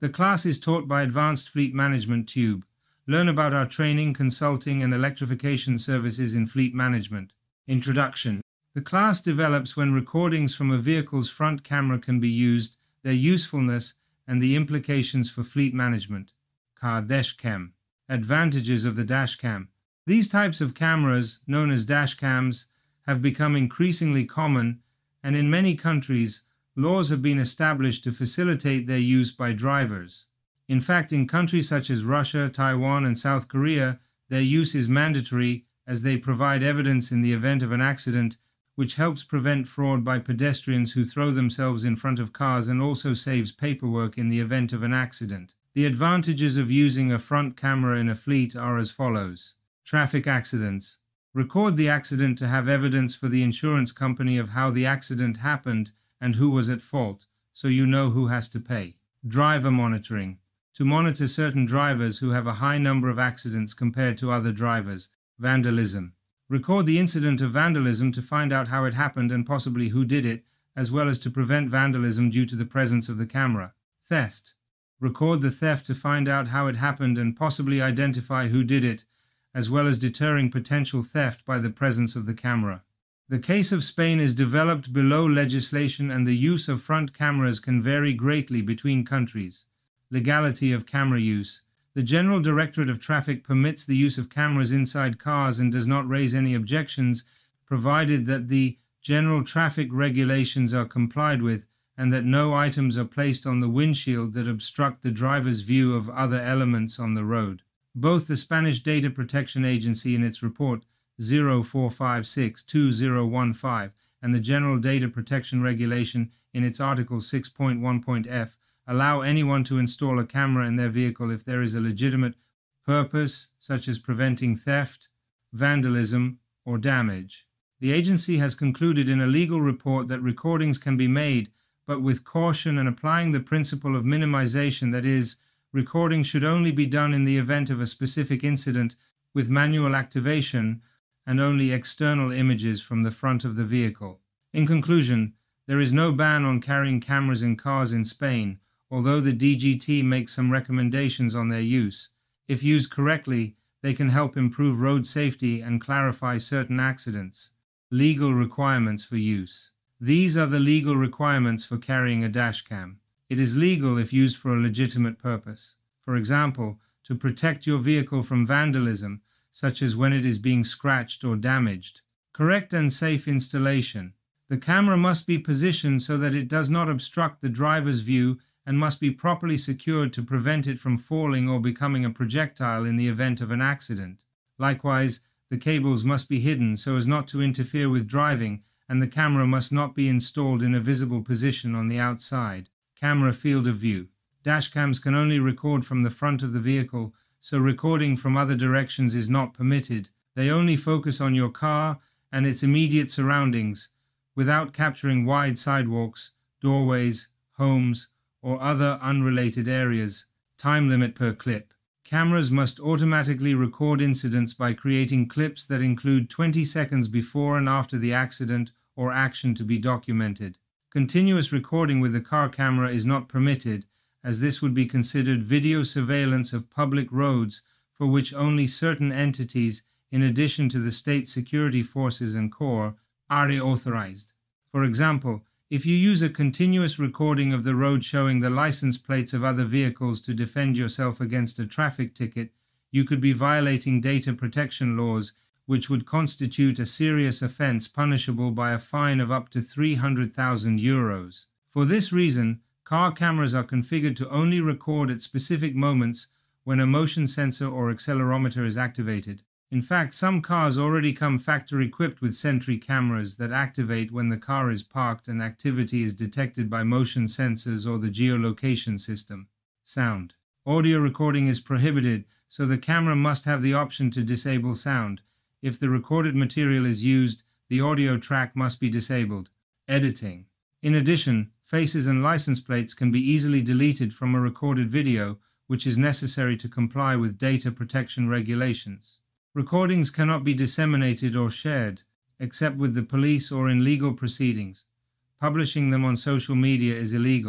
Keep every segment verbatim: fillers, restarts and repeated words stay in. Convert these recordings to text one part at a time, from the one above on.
The class is taught by Advanced Fleet Management Tube. Learn about our training, consulting, and electrification services in fleet management. Introduction. The class develops when recordings from a vehicle's front camera can be used, their usefulness, and the implications for fleet management. Car dashcam. Advantages of the dashcam. These types of cameras, known as dashcams, have become increasingly common, and in many countries, laws have been established to facilitate their use by drivers. In fact, in countries such as Russia, Taiwan, and South Korea, their use is mandatory as they provide evidence in the event of an accident, which helps prevent fraud by pedestrians who throw themselves in front of cars and also saves paperwork in the event of an accident. The advantages of using a front camera in a fleet are as follows. Traffic accidents. Record the accident to have evidence for the insurance company of how the accident happened and who was at fault, so you know who has to pay. Driver monitoring. To monitor certain drivers who have a high number of accidents compared to other drivers. Vandalism. Record the incident of vandalism to find out how it happened and possibly who did it, as well as to prevent vandalism due to the presence of the camera. Theft. Record the theft to find out how it happened and possibly identify who did it, as well as deterring potential theft by the presence of the camera. The case of Spain is developed below legislation, and the use of front cameras can vary greatly between countries. Legality of camera use. The General Directorate of Traffic permits the use of cameras inside cars and does not raise any objections, provided that the general traffic regulations are complied with and that no items are placed on the windshield that obstruct the driver's view of other elements on the road. Both the Spanish Data Protection Agency in its report zero four five six two zero one five and the General Data Protection Regulation in its Article six point one point F allow anyone to install a camera in their vehicle if there is a legitimate purpose, such as preventing theft, vandalism, or damage. The agency has concluded in a legal report that recordings can be made, but with caution and applying the principle of minimization, that is, recording should only be done in the event of a specific incident with manual activation and only external images from the front of the vehicle. In conclusion, there is no ban on carrying cameras in cars in Spain, although the D G T makes some recommendations on their use. If used correctly, they can help improve road safety and clarify certain accidents. Legal requirements for use. These are the legal requirements for carrying a dashcam. It is legal if used for a legitimate purpose. For example, to protect your vehicle from vandalism, such as when it is being scratched or damaged. Correct and safe installation. The camera must be positioned so that it does not obstruct the driver's view and must be properly secured to prevent it from falling or becoming a projectile in the event of an accident. Likewise, the cables must be hidden so as not to interfere with driving, and the camera must not be installed in a visible position on the outside. Camera field of view. Dashcams can only record from the front of the vehicle, so recording from other directions is not permitted. They only focus on your car and its immediate surroundings, without capturing wide sidewalks, doorways, homes, or other unrelated areas. Time limit per clip. Cameras must automatically record incidents by creating clips that include twenty seconds before and after the accident or action to be documented. Continuous recording with the car camera is not permitted, as this would be considered video surveillance of public roads for which only certain entities, in addition to the state security forces and corps, are authorized. For example, if you use a continuous recording of the road showing the license plates of other vehicles to defend yourself against a traffic ticket, you could be violating data protection laws, which would constitute a serious offense punishable by a fine of up to three hundred thousand euros. For this reason, car cameras are configured to only record at specific moments when a motion sensor or accelerometer is activated. In fact, some cars already come factory-equipped with Sentry cameras that activate when the car is parked and activity is detected by motion sensors or the geolocation system. Sound. Audio recording is prohibited, so the camera must have the option to disable sound. If the recorded material is used, the audio track must be disabled. Editing. In addition, faces and license plates can be easily deleted from a recorded video, which is necessary to comply with data protection regulations. Recordings cannot be disseminated or shared, except with the police or in legal proceedings. Publishing them on social media is illegal.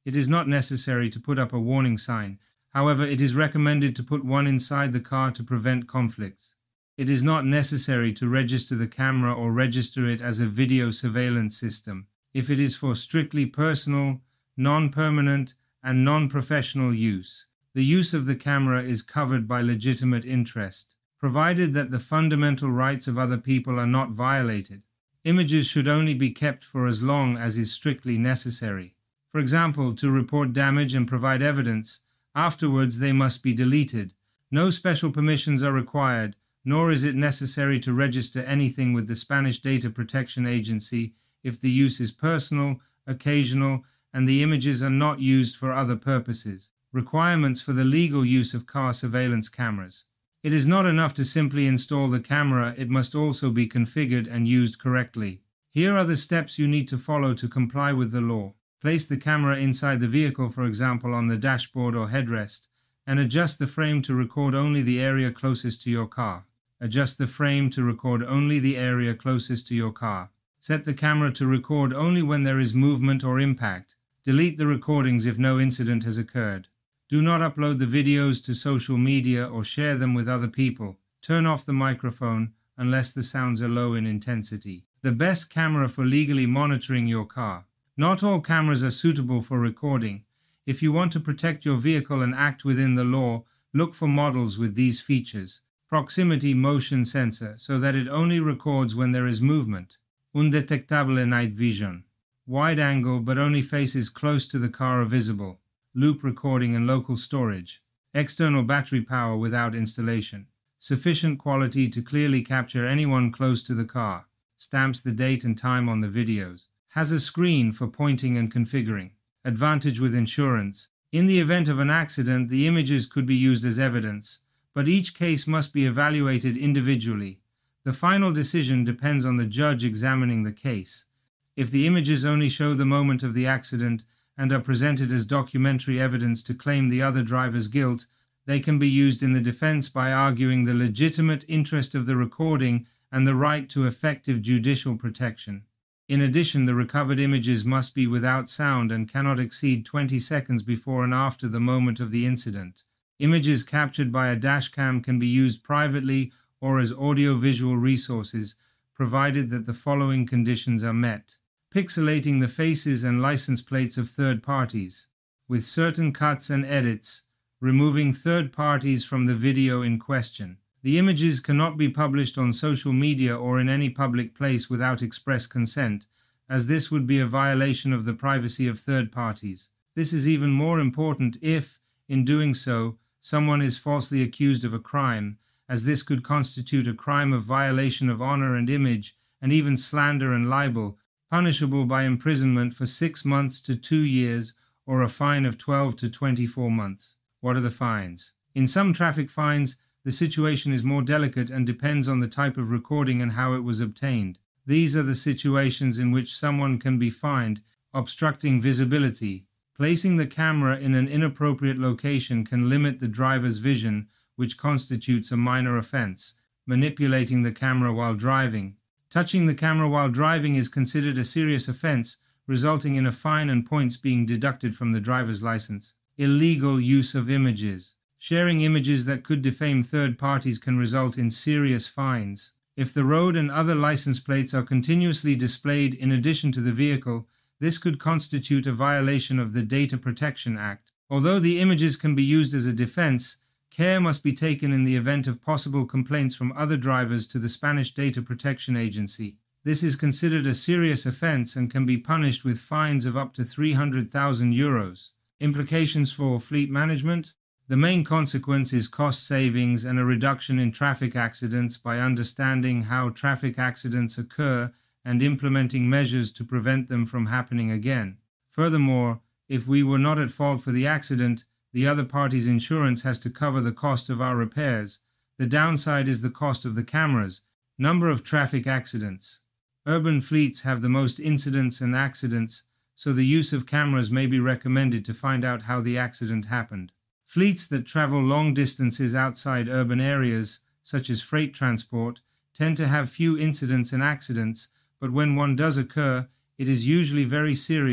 it is not necessary to put up a warning sign. However, it is recommended to put one inside the car to prevent conflicts. It is not necessary to register the camera or register it as a video surveillance system if it is for strictly personal, non-permanent, and non-professional use. The use of the camera is covered by legitimate interest, provided that the fundamental rights of other people are not violated. Images should only be kept for as long as is strictly necessary. For example, to report damage and provide evidence. Afterwards, they must be deleted. No special permissions are required, nor is it necessary to register anything with the Spanish Data Protection Agency if the use is personal, occasional, and the images are not used for other purposes. Requirements for the legal use of car surveillance cameras. It is not enough to simply install the camera, it must also be configured and used correctly. Here are the steps you need to follow to comply with the law. Place the camera inside the vehicle, for example on the dashboard or headrest, and adjust the frame to record only the area closest to your car. Adjust the frame to record only the area closest to your car. Set the camera to record only when there is movement or impact. Delete the recordings if no incident has occurred. Do not upload the videos to social media or share them with other people. Turn off the microphone unless the sounds are low in intensity. The best camera for legally monitoring your car. Not all cameras are suitable for recording. If you want to protect your vehicle and act within the law, look for models with these features. Proximity motion sensor, so that it only records when there is movement. Undetectable night vision. Wide angle but only faces close to the car are visible. Loop recording and local storage. External battery power without installation. Sufficient quality to clearly capture anyone close to the car. Stamps the date and time on the videos. Has a screen for pointing and configuring. Advantage with insurance. In the event of an accident, the images could be used as evidence, but each case must be evaluated individually. The final decision depends on the judge examining the case. If the images only show the moment of the accident and are presented as documentary evidence to claim the other driver's guilt, they can be used in the defense by arguing the legitimate interest of the recording and the right to effective judicial protection. In addition, the recovered images must be without sound and cannot exceed twenty seconds before and after the moment of the incident. Images captured by a dashcam can be used privately or as audio-visual resources, provided that the following conditions are met. Pixelating the faces and license plates of third parties, with certain cuts and edits, removing third parties from the video in question. The images cannot be published on social media or in any public place without express consent, as this would be a violation of the privacy of third parties. This is even more important if, in doing so, someone is falsely accused of a crime, as this could constitute a crime of violation of honor and image, and even slander and libel, punishable by imprisonment for six months to two years or a fine of twelve to twenty-four months. What are the fines? In some traffic fines, the situation is more delicate and depends on the type of recording and how it was obtained. These are the situations in which someone can be fined: obstructing visibility. Placing the camera in an inappropriate location can limit the driver's vision, which constitutes a minor offense. Manipulating the camera while driving. Touching the camera while driving is considered a serious offense, resulting in a fine and points being deducted from the driver's license. Illegal use of images. Sharing images that could defame third parties can result in serious fines. If the road and other license plates are continuously displayed in addition to the vehicle, this could constitute a violation of the Data Protection Act. Although the images can be used as a defense, care must be taken in the event of possible complaints from other drivers to the Spanish Data Protection Agency. This is considered a serious offense and can be punished with fines of up to three hundred thousand euros. Implications for fleet management. The main consequence is cost savings and a reduction in traffic accidents by understanding how traffic accidents occur and implementing measures to prevent them from happening again. Furthermore, if we were not at fault for the accident, the other party's insurance has to cover the cost of our repairs. The downside is the cost of the cameras. Number of traffic accidents. Urban fleets have the most incidents and accidents, so the use of cameras may be recommended to find out how the accident happened. Fleets that travel long distances outside urban areas, such as freight transport, tend to have few incidents and accidents, but when one does occur, it is usually very serious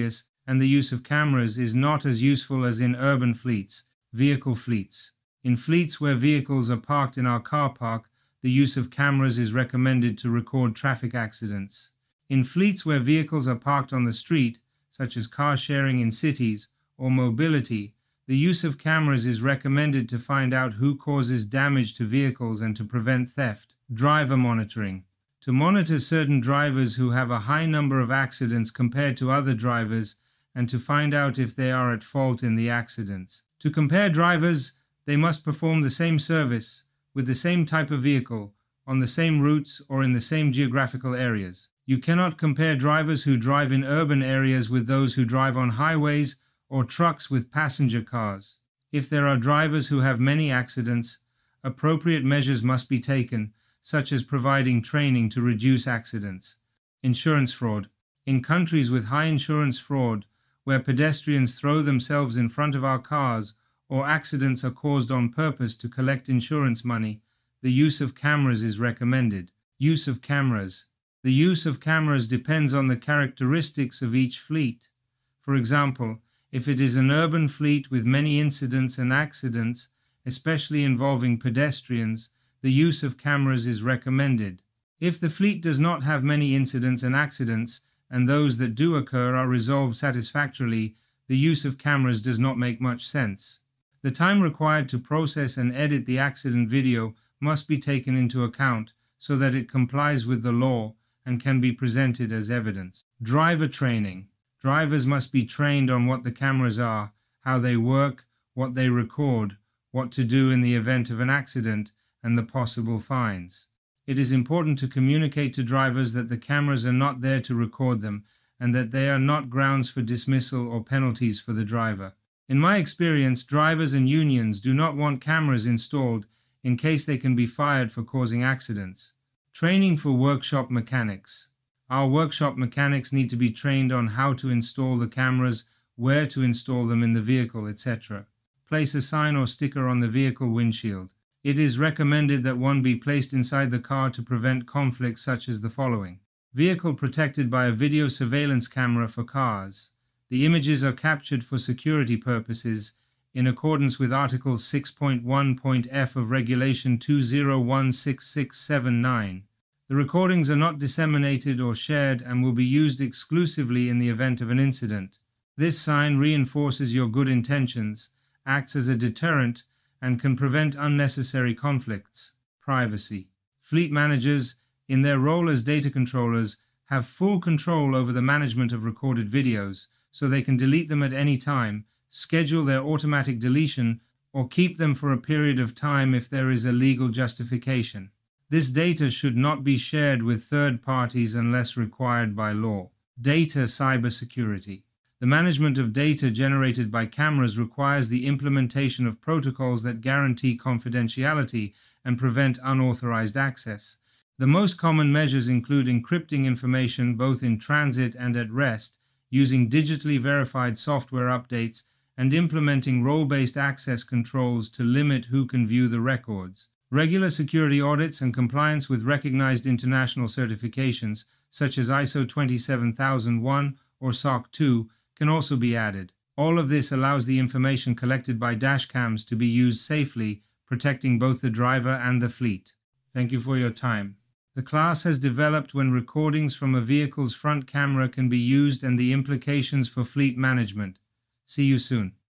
and the use of cameras is not as useful as in urban fleets, vehicle fleets. In fleets where vehicles are parked in our car park, the use of cameras is recommended to record traffic accidents. In fleets where vehicles are parked on the street, such as car sharing in cities or mobility, the use of cameras is recommended to find out who causes damage to vehicles and to prevent theft. Driver monitoring. To monitor certain drivers who have a high number of accidents compared to other drivers and to find out if they are at fault in the accidents. To compare drivers, they must perform the same service, with the same type of vehicle, on the same routes or in the same geographical areas. You cannot compare drivers who drive in urban areas with those who drive on highways or trucks with passenger cars. If there are drivers who have many accidents, appropriate measures must be taken, such as providing training to reduce accidents. Insurance fraud. In countries with high insurance fraud, where pedestrians throw themselves in front of our cars or accidents are caused on purpose to collect insurance money, the use of cameras is recommended. Use of cameras. The use of cameras depends on the characteristics of each fleet. For example, if it is an urban fleet with many incidents and accidents, especially involving pedestrians, the use of cameras is recommended. If the fleet does not have many incidents and accidents, and those that do occur are resolved satisfactorily, the use of cameras does not make much sense. The time required to process and edit the accident video must be taken into account so that it complies with the law and can be presented as evidence. Driver training. Drivers must be trained on what the cameras are, how they work, what they record, what to do in the event of an accident, and the possible fines. It is important to communicate to drivers that the cameras are not there to record them and that they are not grounds for dismissal or penalties for the driver. In my experience, drivers and unions do not want cameras installed in case they can be fired for causing accidents. Training for workshop mechanics. Our workshop mechanics need to be trained on how to install the cameras, where to install them in the vehicle, et cetera. Place a sign or sticker on the vehicle windshield. It is recommended that one be placed inside the car to prevent conflicts such as the following. Vehicle protected by a video surveillance camera for cars. The images are captured for security purposes in accordance with Article six point one point F of Regulation two zero one six six seven nine. The recordings are not disseminated or shared and will be used exclusively in the event of an incident. This sign reinforces your good intentions, acts as a deterrent, and can prevent unnecessary conflicts. Privacy. Fleet managers, in their role as data controllers, have full control over the management of recorded videos, so they can delete them at any time, schedule their automatic deletion, or keep them for a period of time if there is a legal justification. This data should not be shared with third parties unless required by law. Data cybersecurity. The management of data generated by cameras requires the implementation of protocols that guarantee confidentiality and prevent unauthorized access. The most common measures include encrypting information both in transit and at rest, using digitally verified software updates, and implementing role-based access controls to limit who can view the records. Regular security audits and compliance with recognized international certifications, such as I S O twenty-seven thousand one or S O C two, can also be added. All of this allows the information collected by dashcams to be used safely, protecting both the driver and the fleet. Thank you for your time. The class has developed when recordings from a vehicle's front camera can be used and the implications for fleet management. See you soon.